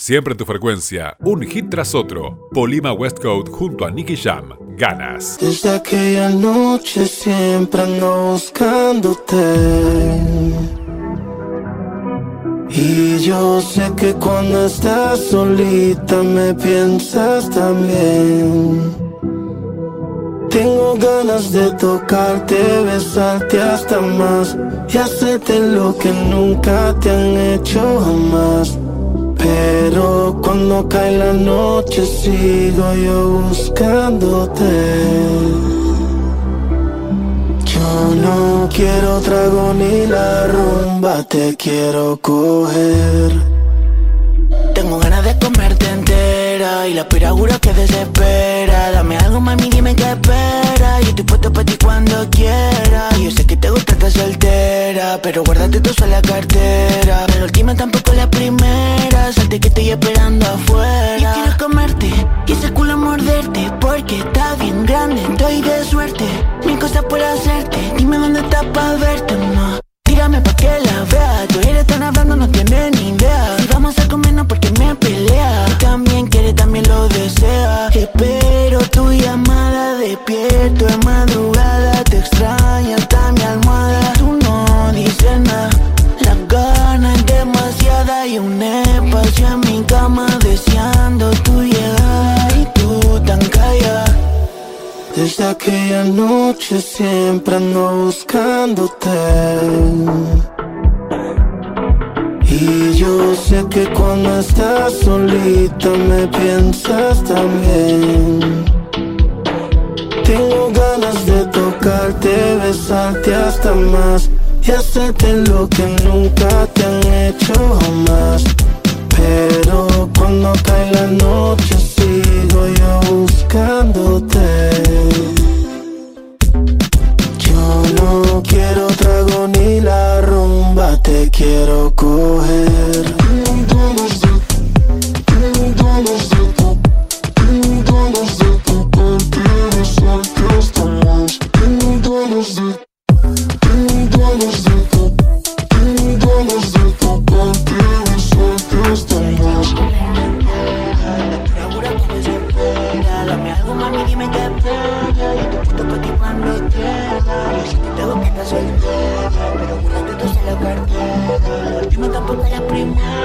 Siempre en tu frecuencia, un hit tras otro. Polima West Coast junto a Nicky Jam. Ganas. Desde aquella noche siempre ando buscándote. Y yo sé que cuando estás solita me piensas también. Tengo ganas de tocarte, besarte hasta más y hacerte lo que nunca te han hecho jamás. Pero cuando cae la noche sigo yo buscándote. Yo no quiero trago ni la rumba, te quiero coger. Tengo ganas de comerte entera y la piragura que desespera. Dame algo, mami, dime qué espera. Yo estoy puesto para ti cuando quieras. Yo sé que te gusta estar soltera, pero guárdate tu sola cartera. La última tampoco la primera. Salte que estoy esperando afuera. Yo quiero comerte y ese culo morderte, porque está bien grande, estoy de suerte. Mil cosas por hacerte, dime dónde estás pa' verte más. Tírame pa' que la vea. Tú eres tan hablando, no tienes ni idea. Si vamos a comernos porque me pelea. Tú también quieres, también lo desea. Espero tu llamada, despierto de madrugada. Te extraña hasta mi almohada. Tú no dices nada, la gana es demasiada. Y un espacio en mi cama deseando tu llegada. Y tú tan callada. Desde aquella noche siempre ando buscándote. Y yo sé que cuando estás solita me piensas también. Tengo ganas de tocarte, besarte hasta más y hacerte lo que nunca te han hecho jamás. Pero cuando cae la noche sigo yo buscándote. Yo no quiero trago ni la rumba, te quiero coger. Dame algo, mami, dime qué espera. Yo estoy puesto pa' ti cuando quieras. Yo sé que tengo que estar soltera, pero guárdate tú sola cartera. La última tampoco la primera.